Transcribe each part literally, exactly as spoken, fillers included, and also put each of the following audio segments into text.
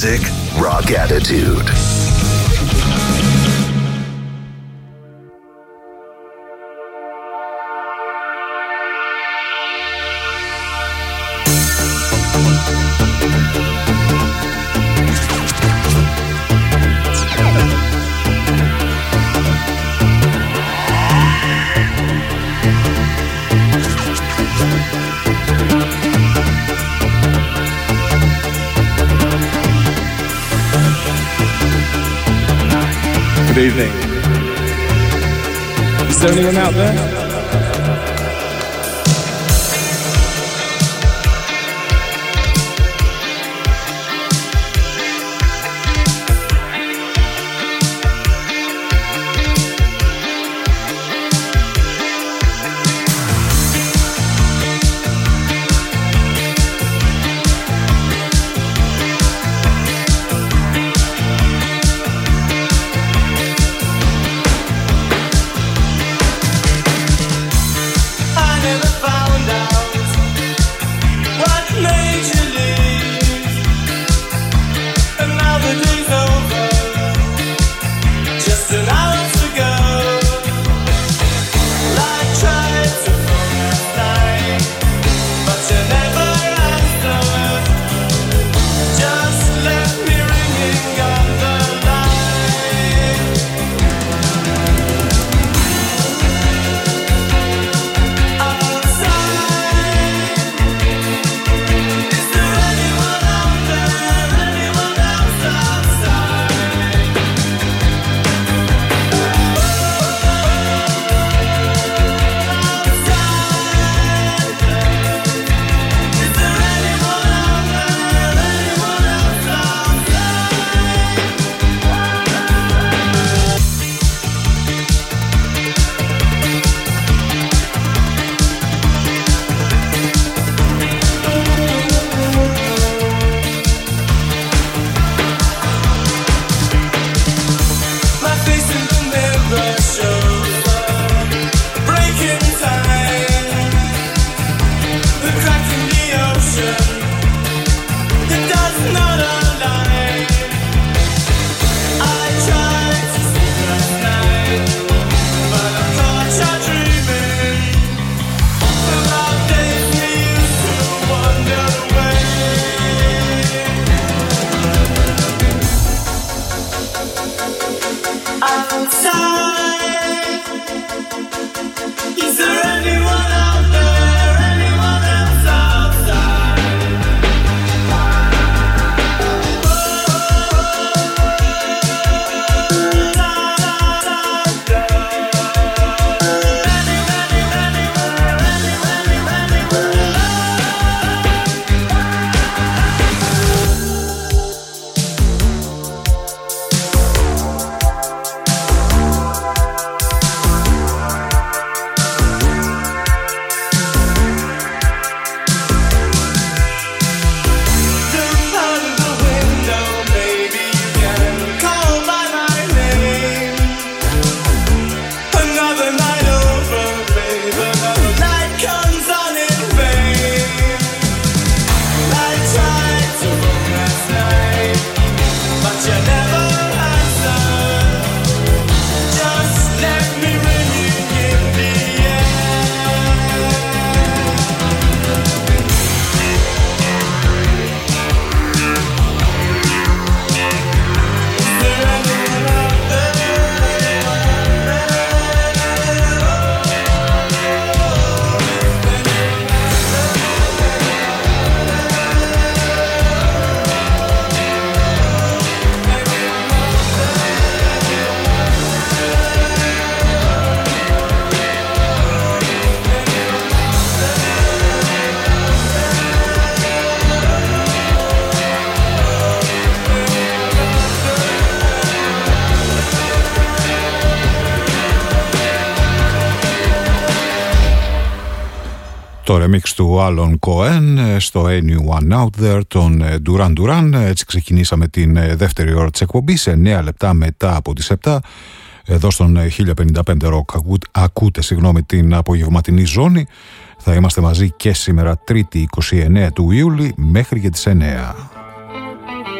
music, rock attitude. Good evening. Is there anyone out there? Το remix του Alan Cohen στο Anyone Out There των Duran Duran. Έτσι ξεκινήσαμε την δεύτερη ώρα της εκπομπής, εννέα λεπτά μετά από τις επτά. Εδώ στον χίλια πενήντα πέντε Rock ακούτε συγγνώμη, την απογευματινή ζώνη. Θα είμαστε μαζί και σήμερα Τρίτη είκοσι εννέα του Ιούλη μέχρι και τις εννέα.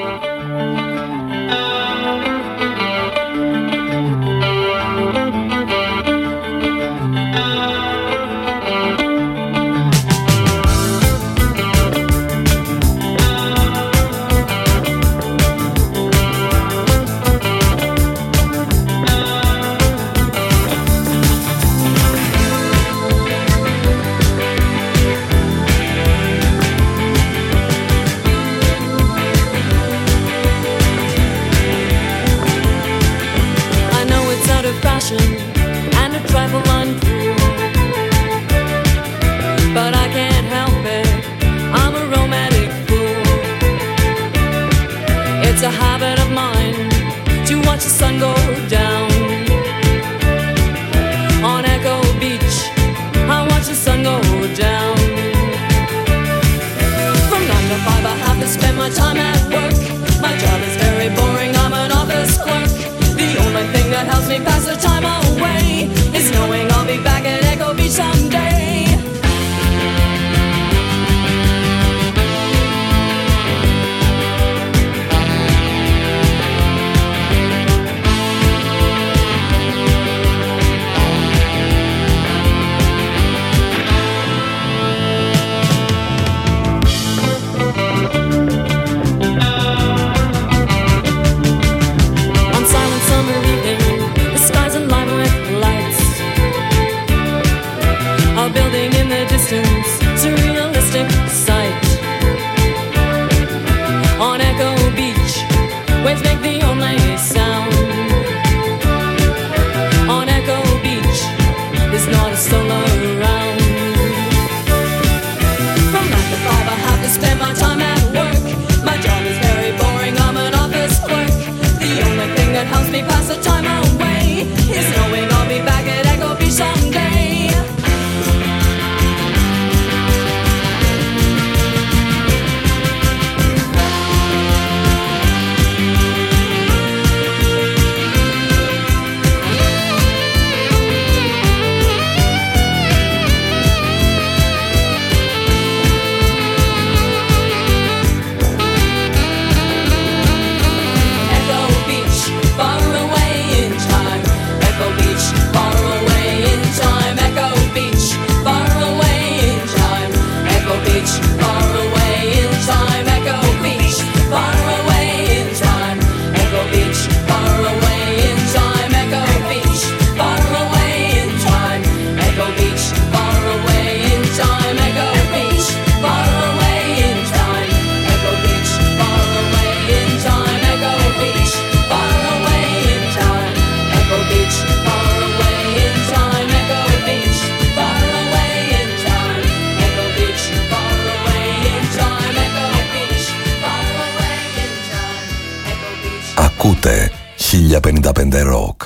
Ακούτε χίλια πενήντα πέντε Rock.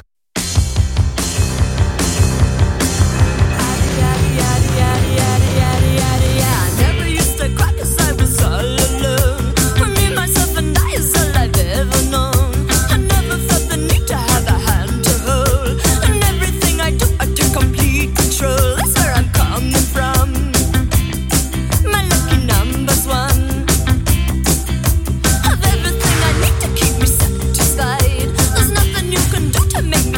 Make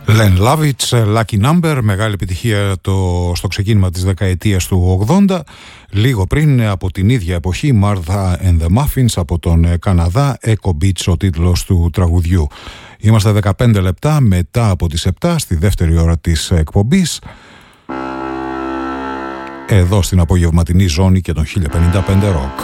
Len Lovitz, Lucky Number, μεγάλη επιτυχία το, στο ξεκίνημα της δεκαετίας του ογδόντα. Λίγο πριν από την ίδια εποχή, Martha and the Muffins από τον Καναδά, Echo Beach ο τίτλος του τραγουδιού. Είμαστε δεκαπέντε λεπτά μετά από τις επτά στη δεύτερη ώρα της εκπομπής, εδώ στην απογευματινή ζώνη και τον χίλια πενήντα πέντε Rock.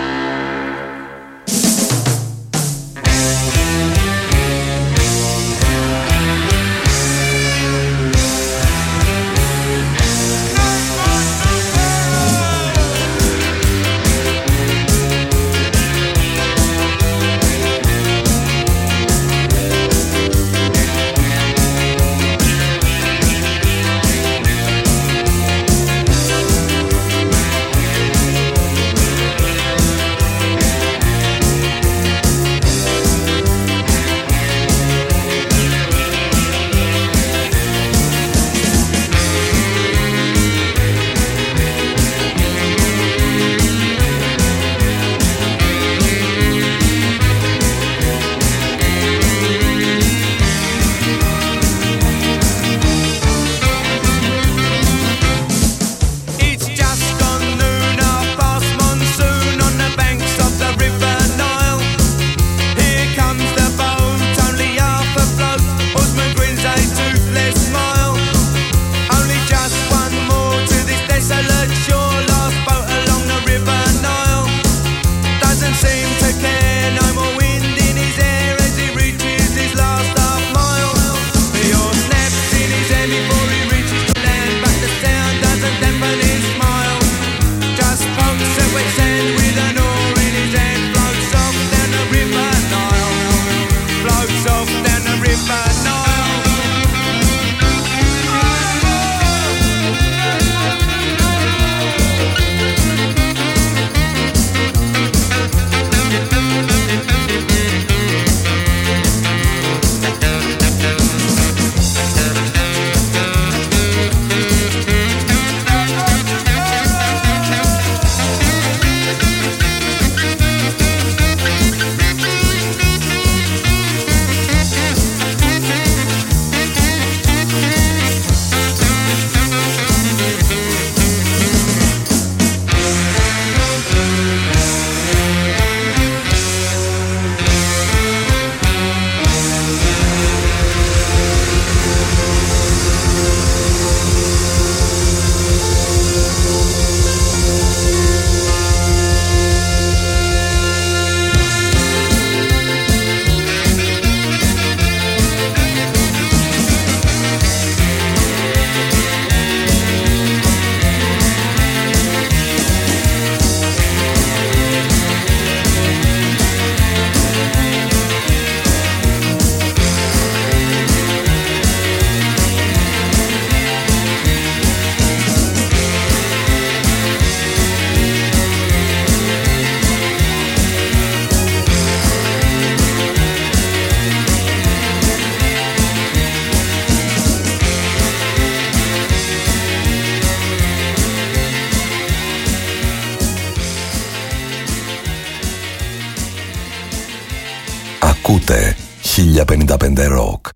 Ακούτε χίλια πενήντα πέντε Rock.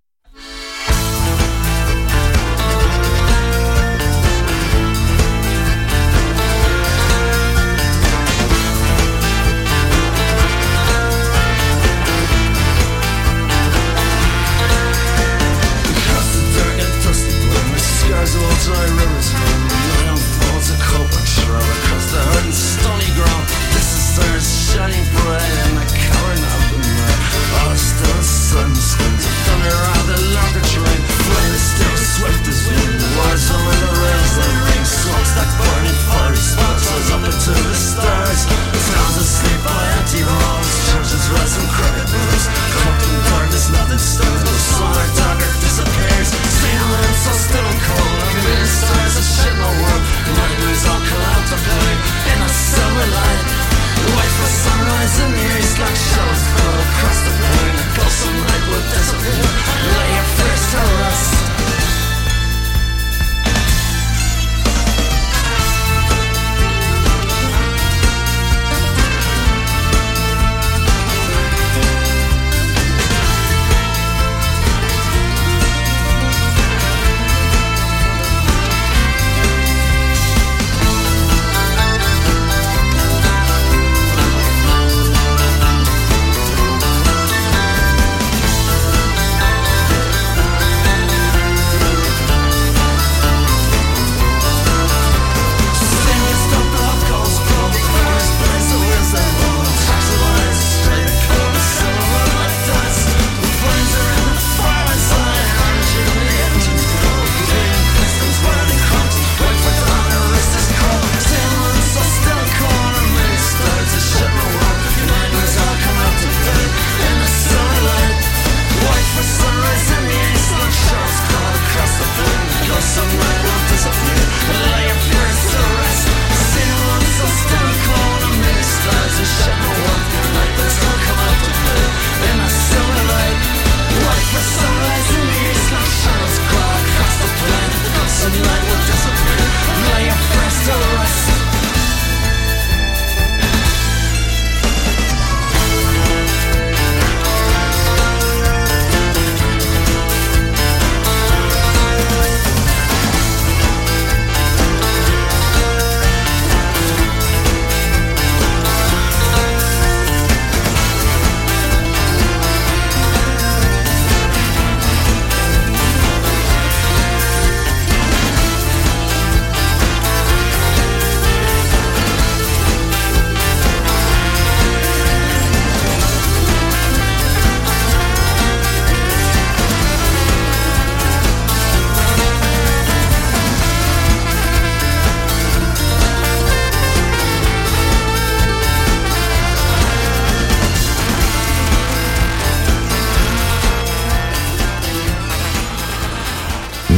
Shining bright and the color of the night. Oh, still the sun spins a thunder on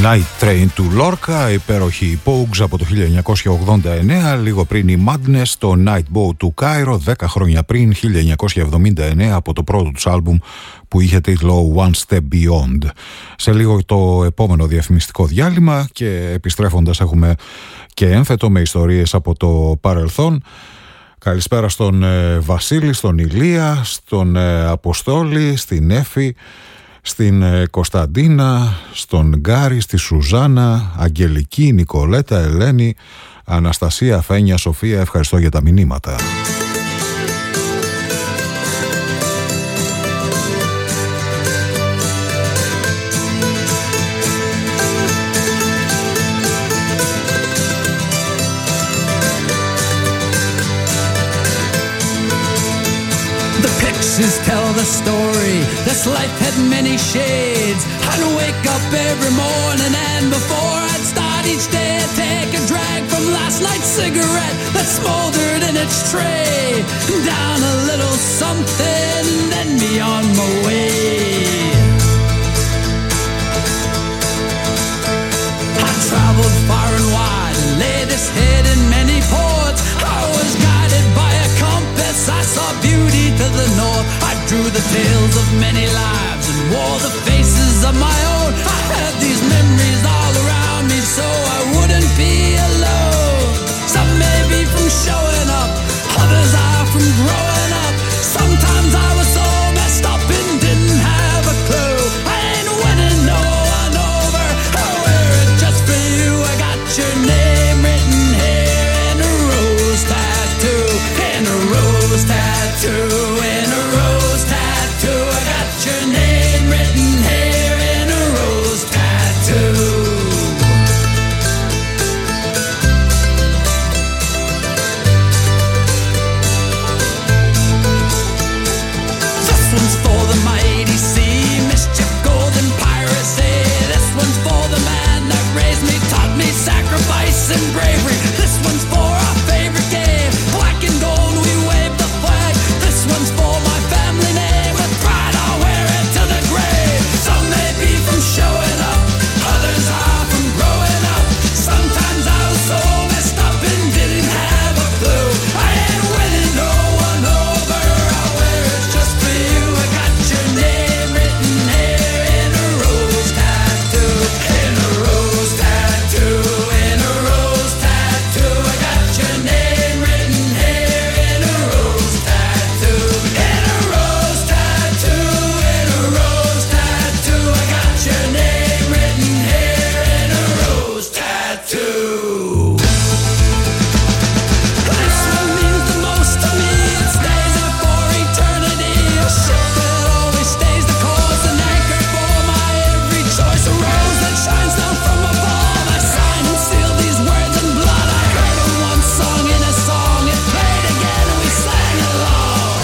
Night Train του Lorca, υπέροχη Pogues από το χίλια εννιακόσια ογδόντα εννέα, λίγο πριν η Madness, το Night Boat του Κάιρο, δέκα χρόνια πριν, χίλια εννιακόσια εβδομήντα εννέα, από το πρώτο τους άλμπουμ που είχε τίτλο One Step Beyond. Σε λίγο το επόμενο διαφημιστικό διάλειμμα και επιστρέφοντας έχουμε και έμφετο με ιστορίες από το παρελθόν. Καλησπέρα στον ε, Βασίλη, στον Ηλία, στον ε, Αποστόλη, στην Έφη, στην ε, Κωνσταντίνα, στον Γκάρη, στη Σουζάνα, Αγγελική, Νικολέτα, Ελένη, Αναστασία, Φένια, Σοφία. Ευχαριστώ για τα μηνύματα. Tell the story, this life had many shades. I'd wake up every morning and before I'd start each day I'd take a drag from last night's cigarette that smoldered in its tray. Down a little something, then be on my way. I traveled far and wide and laid this head in many ports. I was guided by a compass, I saw beauty to the north. I drew the tales of many lives and wore the faces of my own. I had these memories all around me so I wouldn't be alone. Some may be from showing up, others are from growing up. Sometimes I was so messed up and didn't have a clue. I ain't winning no one over, I wear it just for you. I got your name written here in a rose tattoo, in a rose tattoo, in a rose tattoo. I got your name written here in a rose tattoo. This one's for the mighty sea, mischief, golden piracy. This one's for the man that raised me, taught me sacrifice and bravery. This one's for our favorite game, black and gold we wave the flag. This one's for my family name, with pride I'll wear it to the grave. Some may be from showing up, others are from growing up. Sometimes I was so messed up and didn't have a clue. I ain't winning no one over, I'll wear it just for you. I got your name written here in a rose tattoo, in a rose tattoo, in a rose tattoo. I got your name written here in a rose tattoo, in a rose tattoo, in a rose tattoo. I got your name written here in a rose tattoo. This one means the most to me. It stays there for eternity. A ship that always stays the course, an anchor for my every choice. A rose that shines down from above. I sign and seal these words in blood. I heard it once sung in a song. It played again and we sang along.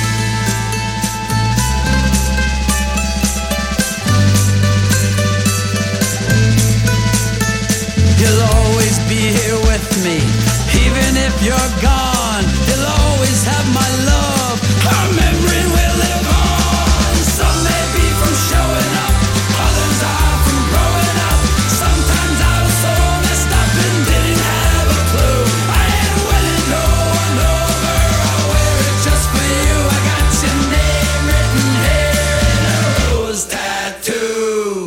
You'll always be here with me, even if you're gone. You'll always have my love, our memory will live on. Some may be from showing up, others are from growing up. Sometimes I was so messed up and didn't have a clue. I ain't winning no one over, I'll wear it just for you. I got your name written here in a rose tattoo,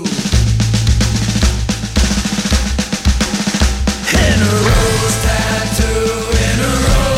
in a rose tattoo, in a rose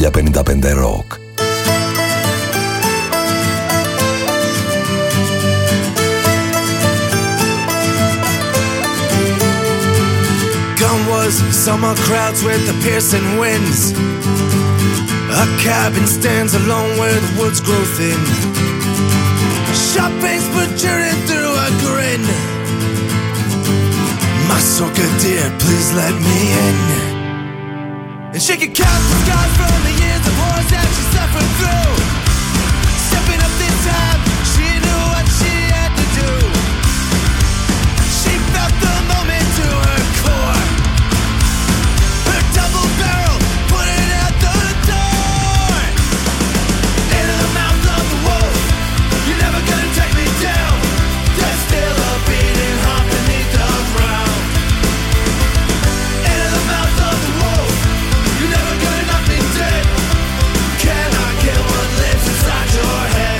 χίλια πενήντα πέντε Rock. Gone was summer crowds with the piercing winds. A cabin stands alone where the woods grow thin. Shopping's protruding through a grin. My soca dear, please let me in. And she could count the scars from the years of wars that she suffered through. Stepping up this time, she knew what she had to do. She felt the moment to her core. Her double barrel put it out the door. Into the mouth of the wolf, you're never gonna take me down. There's still a beating heart beneath the ground. Into the mouth of the wolf, you're never gonna knock me dead. Can I kill what lives inside your head?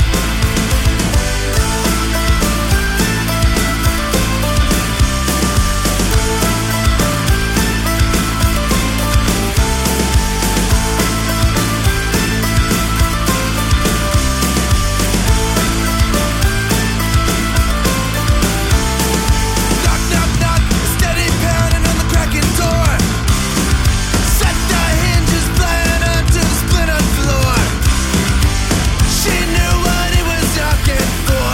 Knock, knock, knock, steady pounding on the cracking door. Set the hinges flying onto the splintered floor. She knew what he was knocking for.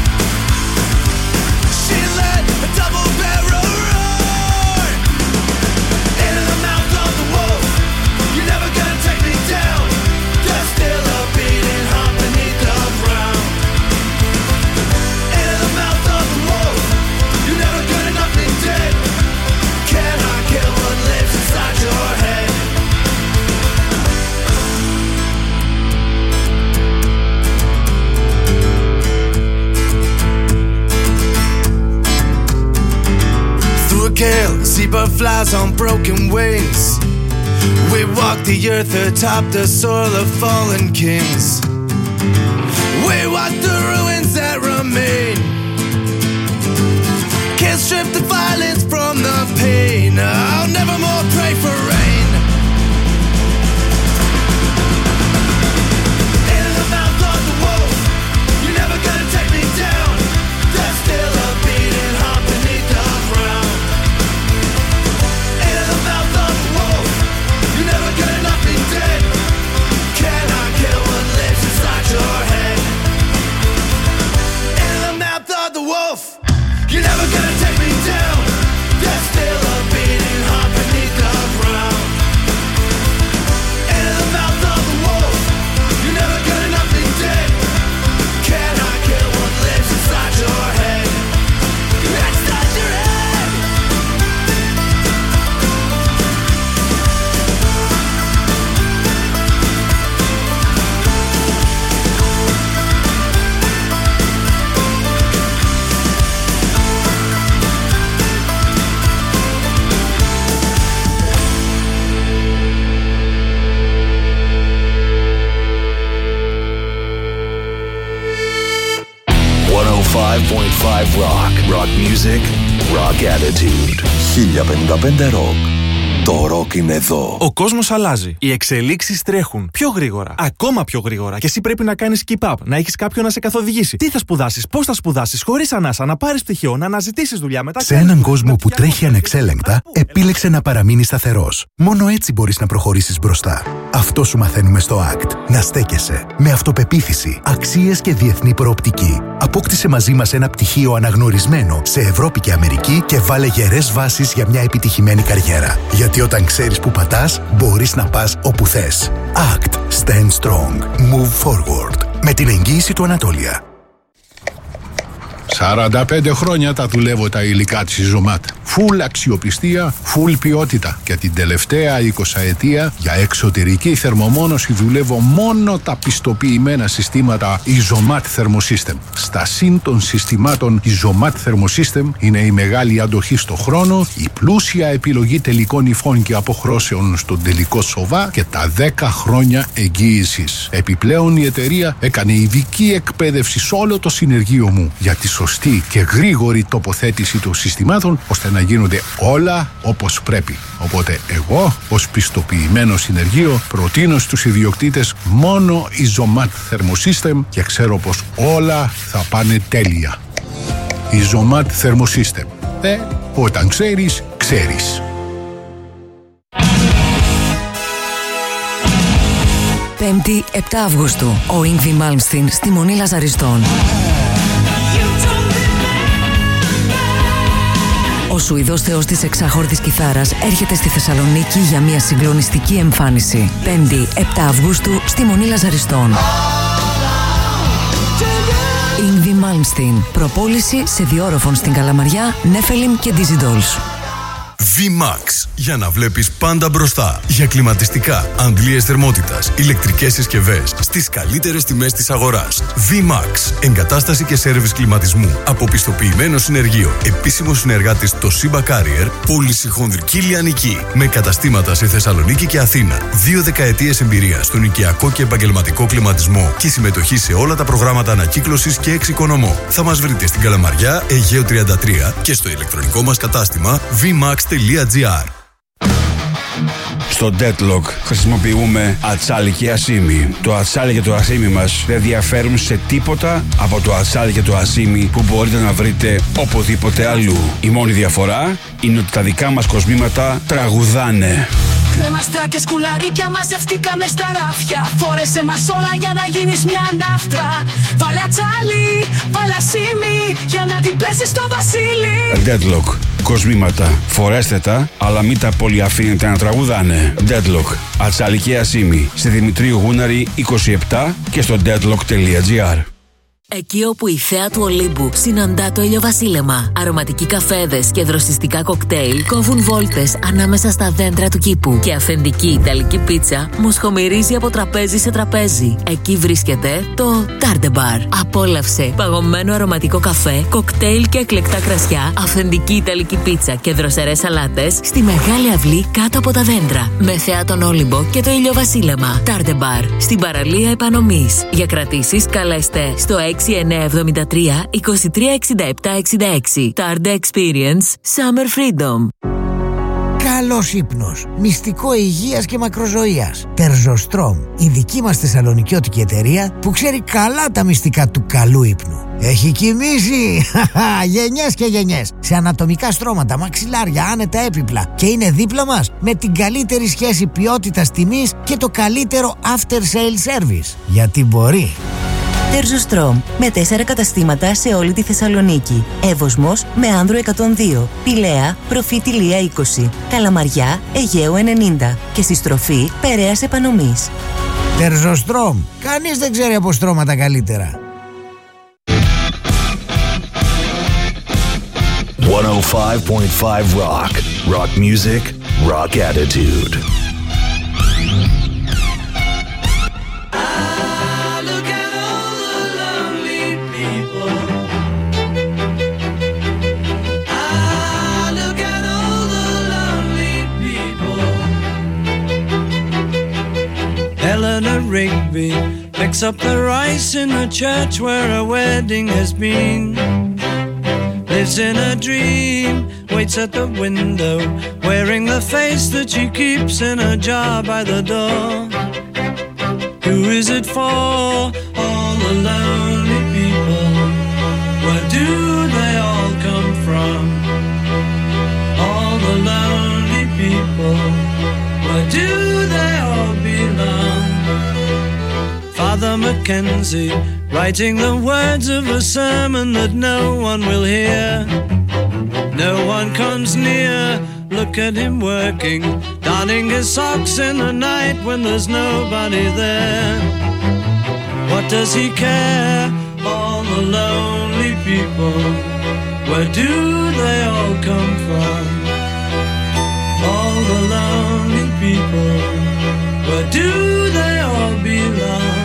She let a double barrel roar. Into the mouth of the wolf, you're never gonna take me down. There's still a beating heart beneath the ground. Into the mouth of the wolf, you're never gonna knock me dead. Can I kill what lives inside your head? Through a gale, a seabird flies on broken wings. We walk the earth atop the soil of fallen kings. We walk the ruins that remain. Can't strip the violence from the pain. I'll never more pray for rain. Into the mouth of the wolf, you're never gonna take me down. There's still a beating heart beneath the ground. Into the mouth of the wolf, you're never gonna knock me dead. Can I kill what lives inside your head? Into the mouth of the wolf, you're never gonna take me down. There's still a beating heart beneath the ground. Into the mouth of the wolf, you're never gonna knock me dead. Can I kill what lives inside your head? Inside your head. εκατόν πέντε κόμμα πέντε Rock. Rock music, rock attitude. χίλια πενήντα πέντε Rock. Το ροκ είναι εδώ. Ο κόσμος αλλάζει. Οι εξελίξεις τρέχουν πιο γρήγορα. Ακόμα πιο γρήγορα. Και εσύ πρέπει να κάνεις keep up. Να έχεις κάποιον να σε καθοδηγήσει. Τι θα σπουδάσεις, πώς θα σπουδάσεις, χωρίς ανάσα, να πάρεις πτυχίο, να αναζητήσεις δουλειά μετά. Σε έναν κόσμο που τρέχει ανεξέλεγκτα, επίλεξε να παραμείνει σταθερός. Μόνο έτσι μπορείς να προχωρήσεις μπροστά. Αυτό σου μαθαίνουμε στο έι κ τι. Να στέκεσαι. Με αυτοπεποίθηση, αξίες και διεθνή προοπτική. Απόκτησε μαζί μας ένα πτυχίο αναγνωρισμένο σε Ευρώπη και Αμερική και βάλε γερές βάσεις για μια επιτυχημένη καριέρα. Γιατί όταν ξέρεις που πατάς, μπορείς να πας όπου θες. έι κ τι. Stand strong. Move forward. Με την εγγύηση του Ανατόλια. σαράντα πέντε χρόνια τα δουλεύω τα υλικά της Ιζωμάτ. Φουλ αξιοπιστία, φουλ ποιότητα. Και την τελευταία εικοσαετία για εξωτερική θερμομόνωση δουλεύω μόνο τα πιστοποιημένα συστήματα Ιζωμάτ Thermosystem. Στα συν των συστημάτων Ιζωμάτ Thermosystem είναι η μεγάλη αντοχή στο χρόνο, η πλούσια επιλογή τελικών υφών και αποχρώσεων στον τελικό σοβά και τα δέκα χρόνια εγγύησης. Επιπλέον η εταιρεία έκανε ειδική εκπαίδευση σε όλο το συνεργείο μου για τη σωστή και γρήγορη τοποθέτηση των συστημάτων ώστε να γίνονται όλα όπως πρέπει. Οπότε εγώ, ως πιστοποιημένο συνεργείο, προτείνω στους ιδιοκτήτες μόνο Isomat Thermosystem και ξέρω πως όλα θα πάνε τέλεια. Isomat Thermosystem. Ε, όταν ξέρεις, ξέρεις. Πέμπτη, επτά Αυγούστου, ο Yngwie Malmsteen στη Μονή Λαζαριστών. Ο Σουηδός θεός της εξάχορτης κιθάρας έρχεται στη Θεσσαλονίκη για μια συγκλονιστική εμφάνιση. Πέμπτη, επτά Αυγούστου, στη Μονή Λαζαριστών. Yngwie Malmsteen. Προπόληση σε διόροφων στην Καλαμαριά, Νέφελιμ και Dizzy Dolls. V-Max. Για να βλέπεις πάντα μπροστά. Για κλιματιστικά, αντλίες θερμότητας, ηλεκτρικές συσκευές στις καλύτερες τιμές της αγοράς. V-Max. Εγκατάσταση και σέρβις κλιματισμού. Από πιστοποιημένο συνεργείο. Επίσημο συνεργάτης το Siba Carrier. Πώληση χονδρική λιανική. Με καταστήματα σε Θεσσαλονίκη και Αθήνα. Δύο δεκαετίες εμπειρία στον οικιακό και επαγγελματικό κλιματισμό. Και συμμετοχή σε όλα τα προγράμματα ανακύκλωσης και εξοικονομώ. Θα μας βρείτε στην Καλαμαριά, Αιγαίου τριάντα τρία και στο ηλεκτρονικό μας κατάστημα βι μαξ τελεία τζι άρ. Στο Deadlock χρησιμοποιούμε ατσάλι και ασίμι. Το ατσάλι και το ασίμι μας δεν διαφέρουν σε τίποτα από το ατσάλι και το ασίμι που μπορείτε να βρείτε οπουδήποτε αλλού. Η μόνη διαφορά είναι ότι τα δικά μας κοσμήματα τραγουδάνε. Κρέμαστρα και σκουλαρίκια μαζευτήκαμε στα ράφια. Φόρεσε μας όλα για να γίνεις μια ναύτρα. Βάλε ατσάλι, βάλε ασίμι για να την πέσεις στο βασίλι. Deadlock. Κοσμήματα. Φορέστε τα, αλλά μην τα πολύ αφήνετε να τραγουδάνε. Deadlock. Ατσάλι και ασίμι. Στη Δημητρίου Γούναρη είκοσι επτά και στο deadlock τελεία τζι άρ. Εκεί όπου η θέα του Ολύμπου συναντά το ηλιοβασίλεμα, αρωματικοί καφέδες και δροσιστικά κοκτέιλ κόβουν βόλτες ανάμεσα στα δέντρα του κήπου και αυθεντική ιταλική πίτσα μοσχομυρίζει από τραπέζι σε τραπέζι. Εκεί βρίσκεται το Tarde Bar. Απόλαυσε παγωμένο αρωματικό καφέ, κοκτέιλ και εκλεκτά κρασιά, αυθεντική ιταλική πίτσα και δροσερές σαλάτες στη μεγάλη αυλή κάτω από τα δέντρα. Με θέα τον Όλυμπο και το ηλιοβασίλεμα. Tarde Bar. Στην παραλία Επανομής. Για κρατήσεις καλέστε στο έξι εννιά εβδομήντα τρία είκοσι τρία εξήντα επτά εξήντα έξι. Tarde Experience Summer Freedom. Καλός ύπνος, μυστικό υγείας και μακροζωίας. Τερζοστρόμ, η δική μας θεσσαλονικιώτικη εταιρεία που ξέρει καλά τα μυστικά του καλού ύπνου. Έχει κοιμήσει γενιές και γενιές σε ανατομικά στρώματα, μαξιλάρια, άνετα έπιπλα και είναι δίπλα μας με την καλύτερη σχέση ποιότητας τιμής και το καλύτερο after sale service. Γιατί μπορεί. Τερζοστρόμ, με τέσσερα καταστήματα σε όλη τη Θεσσαλονίκη. Εύωσμος με Άνδρο εκατόν δύο, Πηλαία, Προφήτη Λία είκοσι, Καλαμαριά, Αιγαίου ενενήντα και στη στροφή Περαίας Επανομής. Τερζοστρόμ, κανείς δεν ξέρει από στρώματα καλύτερα. εκατόν πέντε κόμμα πέντε Rock. Rock music, rock attitude. Eleanor Rigby picks up the rice in the church where a wedding has been. Lives in a dream, waits at the window, wearing the face that she keeps in a jar by the door. Who is it for? All the lonely people. Where do they all come from? All the lonely people. Where do they all belong? Father Mackenzie, writing the words of a sermon that no one will hear. No one comes near, look at him working, darning his socks in the night when there's nobody there. What does he care? All the lonely people, where do they all come from? All the lonely people, where do they all belong?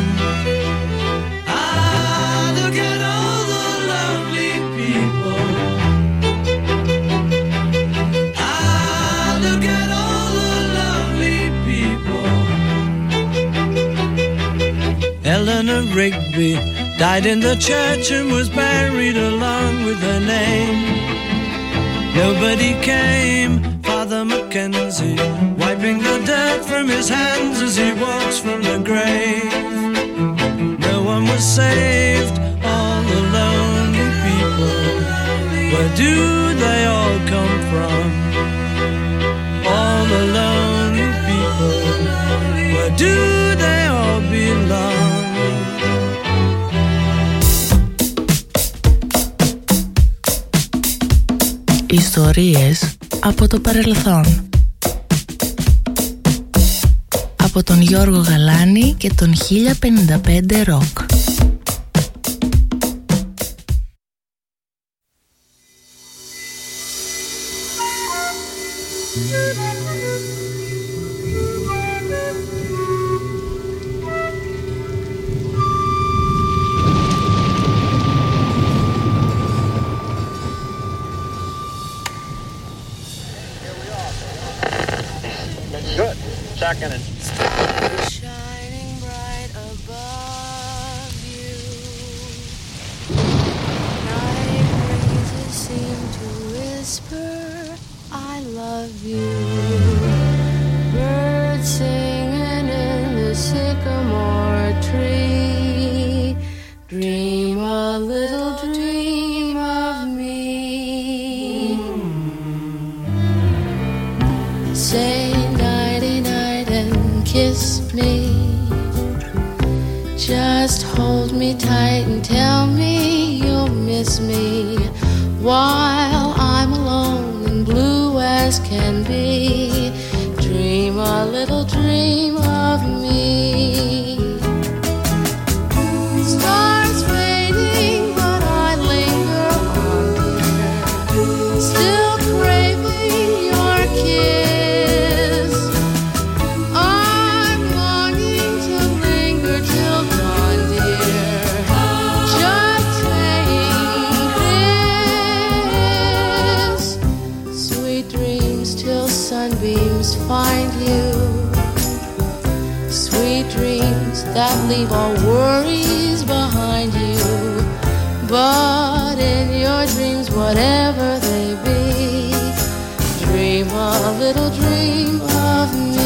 Ah, look at all the lonely people. Ah, look at all the lonely people. Eleanor Rigby died in the church and was buried along with her name. Nobody came, Father Mackenzie, wiping the dirt from his hands as he walks from the grave. No one was saved, all the lonely people. Where do they all come from? All the lonely people. Where do they all belong? Ιστορίες από το παρελθόν. Από τον Γιώργο Γαλάνη και τον χίλια πενήντα πέντε Ροκ. Good. Second and Shining bright above you. Night breezes seem to whisper, I love you. Birds singing in the sycamore tree. Dream a little dream of me. Say kiss me, just hold me tight and tell me you'll miss me while I'm alone and blue as can be. Dream a little dream of me. Stars fading, but I linger on, dear, still craving your kiss. Find you, sweet dreams that leave all worries behind you. But in your dreams, whatever they be, dream a little dream of me.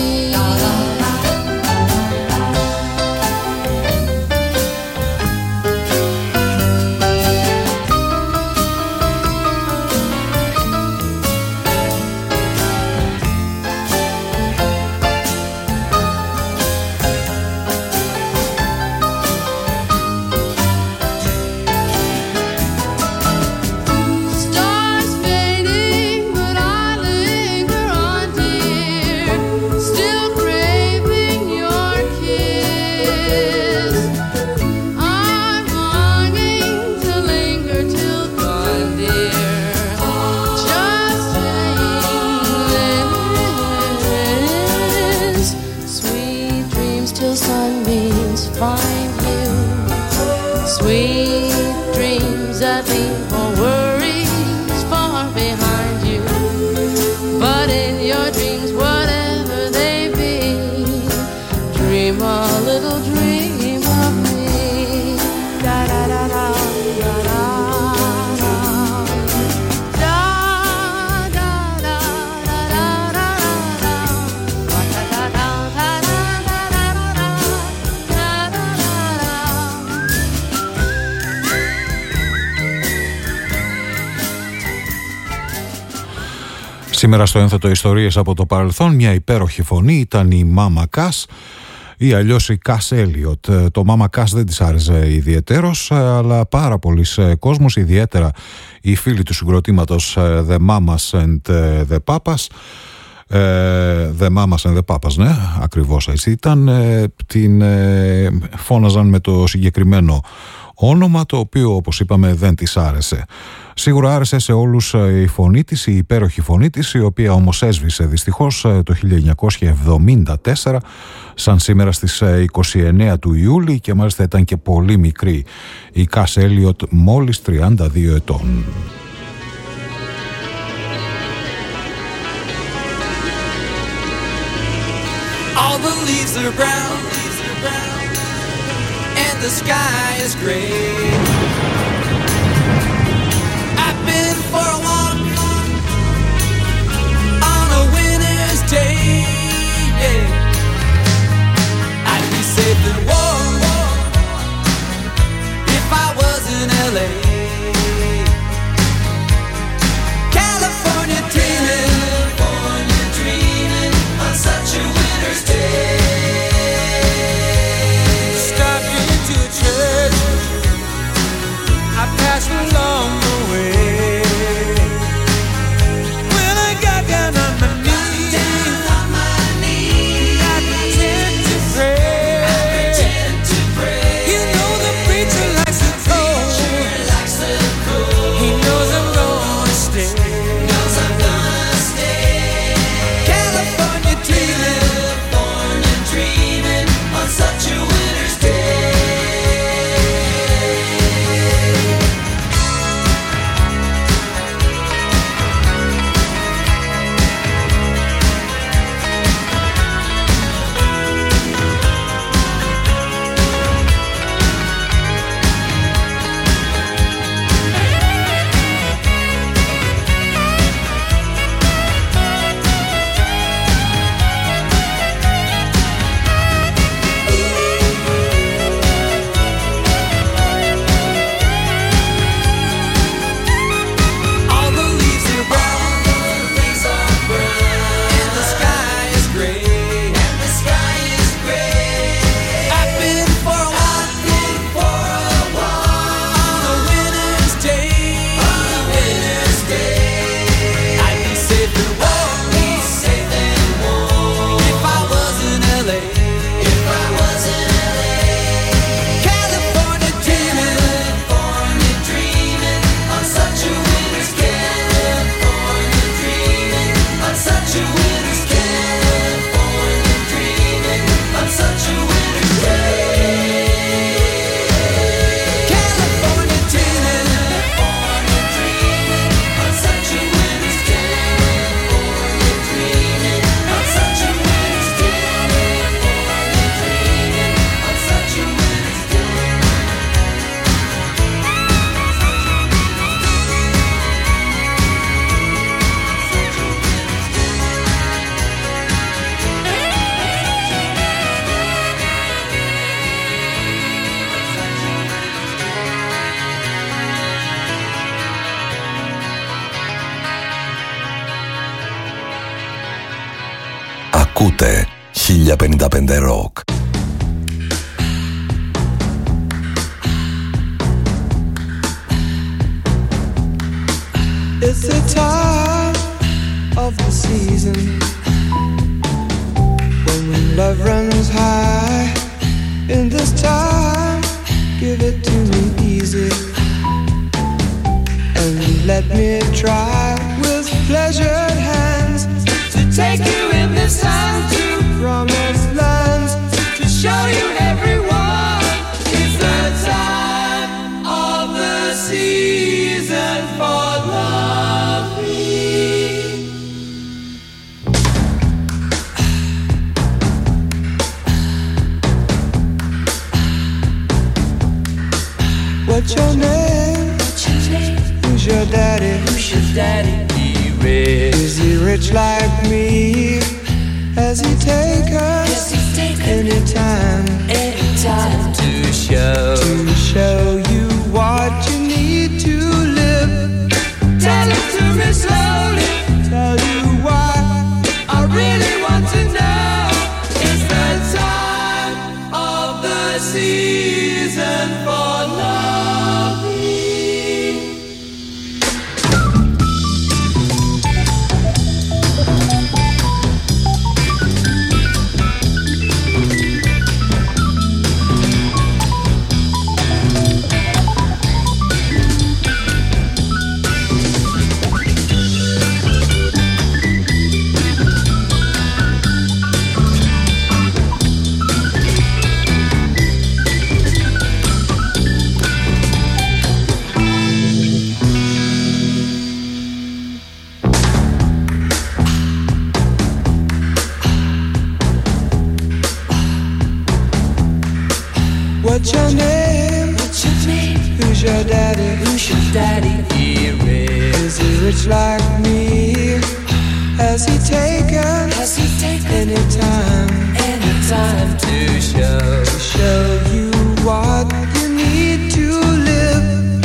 Σήμερα στο ένθετο ιστορίες από το παρελθόν, μια υπέροχη φωνή ήταν η Mama Cass ή αλλιώς η Cass Elliot. Το Mama Cass δεν της άρεσε ιδιαιτέρως, αλλά πάρα πολλοί κόσμος, ιδιαίτερα οι φίλοι του συγκροτήματος The Mamas and The Papas, The Mamas and The Papas, ναι, ακριβώς έτσι ήταν, την φώναζαν με το συγκεκριμένο όνομα, το οποίο όπως είπαμε δεν της άρεσε. Σίγουρα άρεσε σε όλους η φωνή της, η υπέροχη φωνή της, η οποία όμως έσβησε δυστυχώς το χίλια εννιακόσια εβδομήντα τέσσερα, σαν σήμερα στις είκοσι εννέα του Ιούλη, και μάλιστα ήταν και πολύ μικρή η Cass Elliot, μόλις τριάντα δύο ετών. All the leaves are brown, leaves are brown, and the sky is gray. I've been for a walk in L A. California dreaming, California dreaming on such a winter's day. Stopped into a church, I passed along the way. When I got down on my knees, down on my knees, I pretend to pray. I pretend to pray. You know the preacher likes the cold. Preacher likes the cold. He knows I'm gonna stay. Knows I'm gonna stay. California dreaming, California dreaming on such a winter's day. All the leaves are brown, and the sky is gray. And the sky is gray. I've been for a walk, been for a walk on a winter's day. On a winter's day, I'd be safe and warm, be safe and warm if I was in L A. If I was in L A. California dreaming, California dreaming on such a winter's day. California dreaming on such a winter's day. California dreaming on such a winter's day. California dreaming, California dreaming on such a winter's day. California dreaming on such a winter's day. California dreaming on such a winter's day. Ακούτε χίλια πενήντα πέντε Rock. It's the time of the season when love runs high. In this time, give it to me easy and let me try with pleasured hands to take you in this time to promised lands, to show you everyone. It's the time of the season for loving. What's your name? What's your name? Who's your daddy? Who's your daddy? He rich. Is he rich like me? Has he take us? Has he take anytime? Anytime to show to show you what you need to live. Tell it to me slowly. Tell you what I really want to know. It's the time of the season for loving. What's your name? What's your name? Who's your daddy? Who's your daddy? He rich. Is he rich like me? Has he taken? Has he taken any time? Any time to show to show you what you need to live.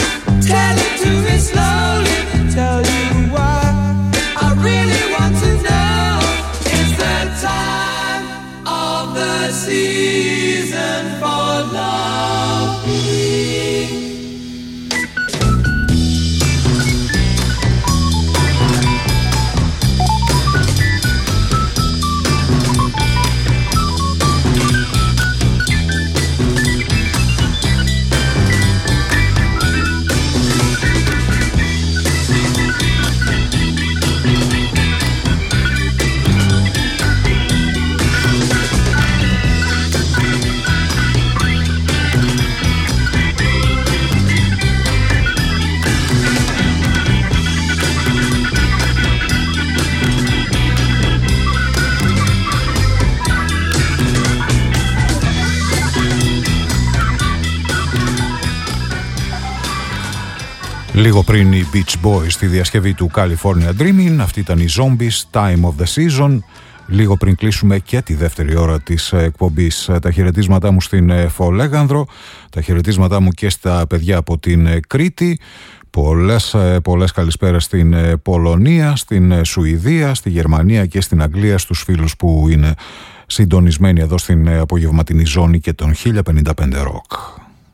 Λίγο πριν οι Beach Boys στη διασκευή του California Dreaming, αυτή ήταν οι Zombies, Time of the Season. Λίγο πριν κλείσουμε και τη δεύτερη ώρα της εκπομπής, τα χαιρετίσματά μου στην Φολέγανδρο, τα χαιρετίσματά μου και στα παιδιά από την Κρήτη. Πολλές, πολλές καλησπέρα στην Πολωνία, στην Σουηδία, στη Γερμανία και στην Αγγλία, στους φίλους που είναι συντονισμένοι εδώ στην απογευματινή ζώνη και τον χίλια πενήντα πέντε Rock.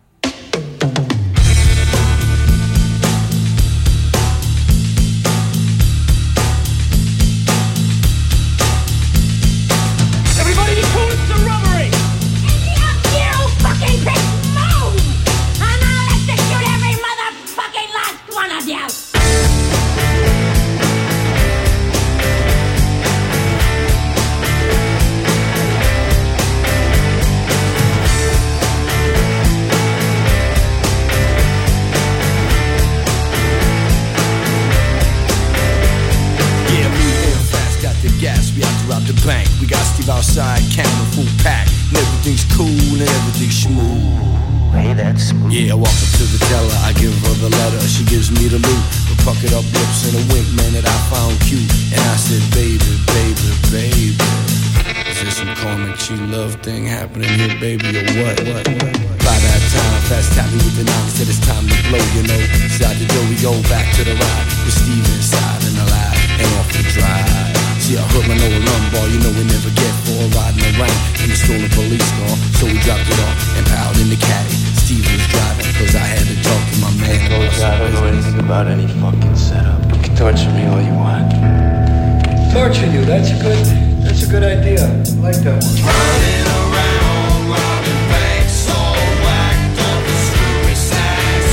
Outside, camera full pack, and everything's cool and everything's smooth. Hey, that's smooth. Yeah, I walk up to the teller, I give her the letter, she gives me the loot, the puckered up lips and a wink, man, that I found cute. And I said, baby, baby, baby, is there some karmic tree love thing happening here, baby, or what? what, what, what? By that time, fast tapping with the nine, said it's time to blow, you know. Side the door, we go back to the ride, with Steve inside and alive, and off the drive. See, I heard my old lumbar, you know we never get for riding around in the stolen police car. So we dropped it off and piled in the caddy. Steve was driving, cause I had to talk to my man. Go drive, I don't know anything about any fucking setup. You can torture me all you want. Torture you, that's a good, that's a good idea. I like that one. Running around, robbing banks, all whacked up with screwy sacks.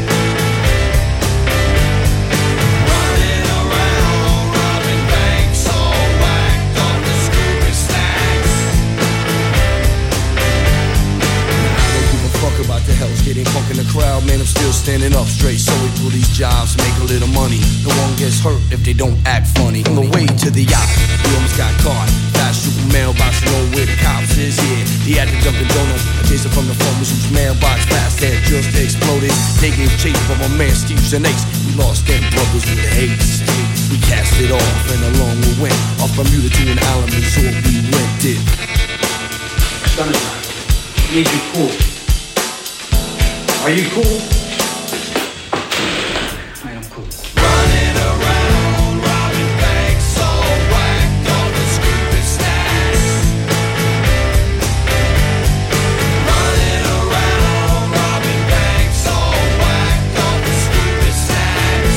Running around, robbing banks, all whacked up with screwy stacks. I don't give a fuck about the hell's getting funk in the crowd, man, I'm still standing up straight. So we do these jobs, make a little money. No one gets hurt if they don't act funny. On the way to the yacht, we almost got caught. Fast shooting mailbox and know where the cops is, yeah. He had to Dunkin' Donuts, a chaser from the farmers whose mailbox fast had just exploded. They gave chase from my man Steve's and Ace. We lost them brothers with haste. We cast it off and along we went. Off Bermuda to an island resort we rented. Sunshine, I need you cool. Are you cool? I am cool. Running around, robbing banks, all whacked up with screwy stacks. Running around, robbing banks, all whacked up with screwy stacks.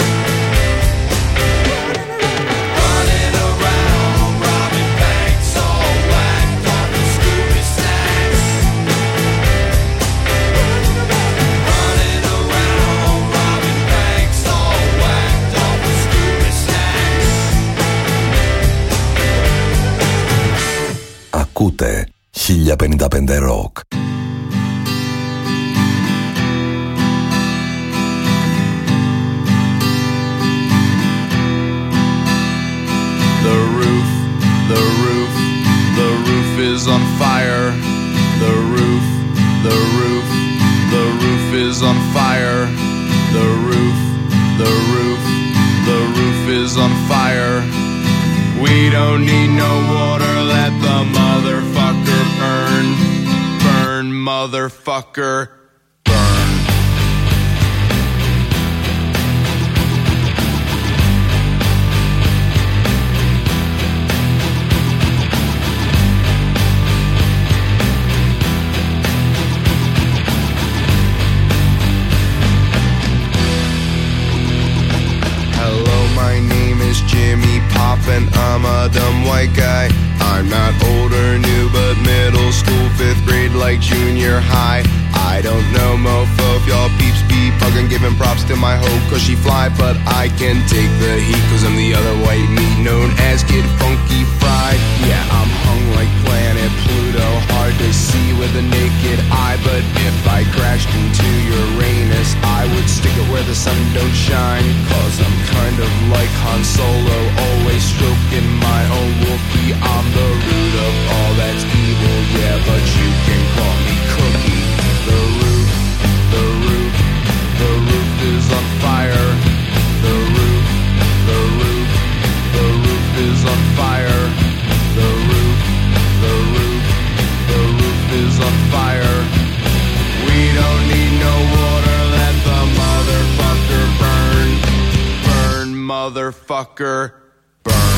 Running around, robbing banks, all whacked up with screwy stacks. Running around, robbing banks, all whacked up with screwy stacks. Ακούτε χίλια πενήντα πέντε Rock. The roof, the roof, the roof is on fire. The roof, the roof, the roof is on fire. The roof, the roof, the roof is on fire. We don't need no water, let the motherfucker burn. Burn, motherfucker. Hello, my name is Jimmy Pop and I'm a dumb white guy. I'm not old or new, but middle school, fifth grade, like junior high. I don't know, mofo, if y'all peeps be bugging, giving props to my hoe, cause she fly, but I can take the heat, cause I'm the other white meat, known as Kid Funky Fried. Yeah, I'm hung like planet Pluto, hard to see with the naked eye, but if I crashed into Uranus, I would stick it where the sun don't shine, cause I'm kind of like Han Solo, always stroking my own Wookiee. I'm the root of all that's evil, yeah, but you can call me Cookie. The roof, the roof, the roof is on fire. motherfucker burn.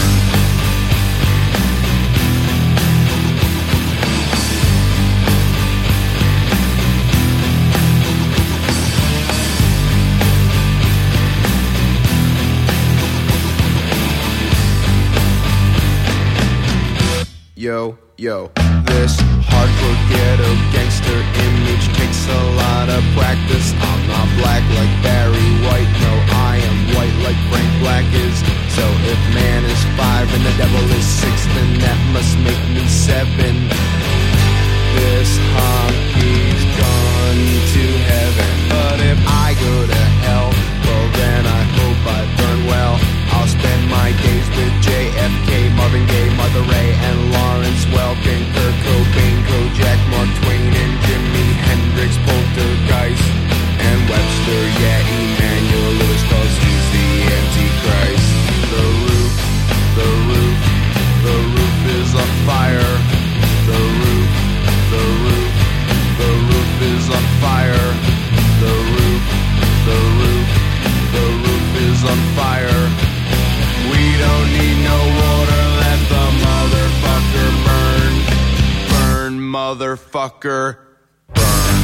Yo, yo, this hardcore ghetto gangster image takes a lot of practice. I'm not black like Barry White, no, I am white like Frank Black is. So if man is five and the devil is six, then that must make me seven. This hockey's gone to heaven, but if I go to hell, well then I hope I burn well. I'll spend my days with J F K, Marvin Gaye, Martha Ray, and Lawrence Welkin, Kurt Cobain, Kojak, Mark Twain, and Jimi Hendrix, Poltergeist, and Webster, yeah, Emmanuel Lewis, cause he's the Antichrist. The roof, the roof, the roof is on fire. The roof, the roof, the roof is on fire. The roof, the roof, the roof is on fire. We don't need no water, let the motherfucker burn. Burn, motherfucker, burn.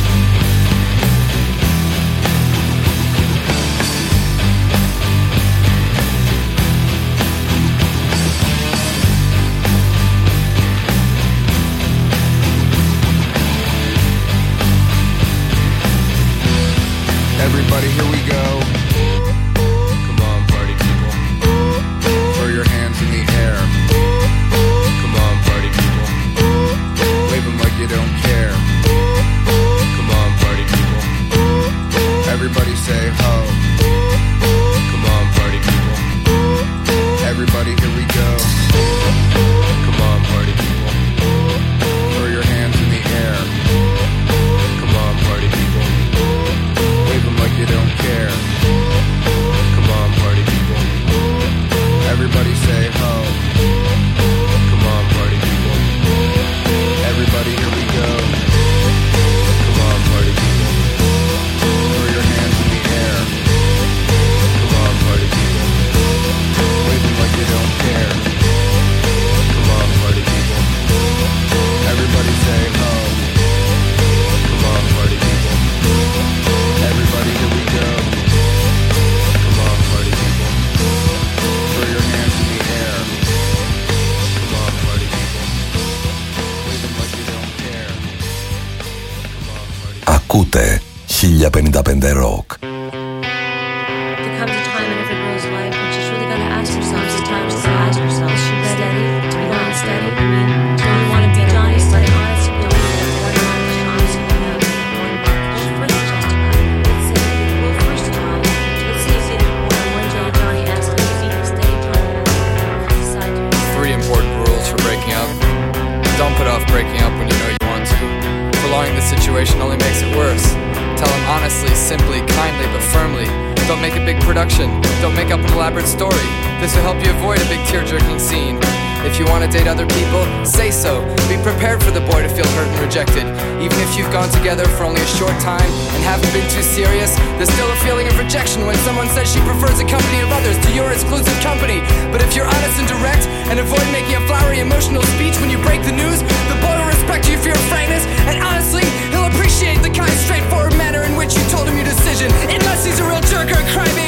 Everybody, here we go. Come on, party people. Throw your hands in the air. Come on, party people. Wave them like you don't care. Come on, party people. Everybody say ho. Come on, party people. Everybody, here we go. Come on, party people. Throw your hands in the air. Come on, party people. Wave them like you don't care. Come on, party people. Everybody say ho. Come on, party people. Everybody, here we go. Come on, party people. Throw your hands in the air. Come on, party people. Wave them like you don't care. Come on, party people. Everybody say ho. Come on, party people. Everybody, here we go. Come on, party people. Throw your hands in the air. Come on, party people. Wave them like you don't care. Come on, party people. Ακούτε χίλια πενήντα πέντε Rock. There comes a time in every girl's life when she's really got to ask herself sometimes to ask herself, is she steady? To be not steady? I mean, do you want to be honest? But honest, you know, one time is honest with them. Well, first just about it. Let's see. Well, first of all, let's see if it, one day Johnny asked me if he can steady time and decide to. Three important rules for breaking up. Don't put off breaking up when you know you want to. Prolonging the situation only makes it worse. Tell him honestly, simply, kindly, but firmly. Don't make a big production. Don't make up an elaborate story. This will help you avoid a big tear-jerking scene. If you want to date other people, say so. Be prepared for the boy to feel hurt and rejected. Even if you've gone together for only a short time and haven't been too serious, there's still a feeling of rejection when someone says she prefers the company of others to your exclusive company. But if you're honest and direct and avoid making a flowery emotional speech when you break the news, the boy will respect you for your frankness, and honestly, he'll appreciate the kind, straightforward manner in which you told him your decision. Unless he's a real jerk or a crybaby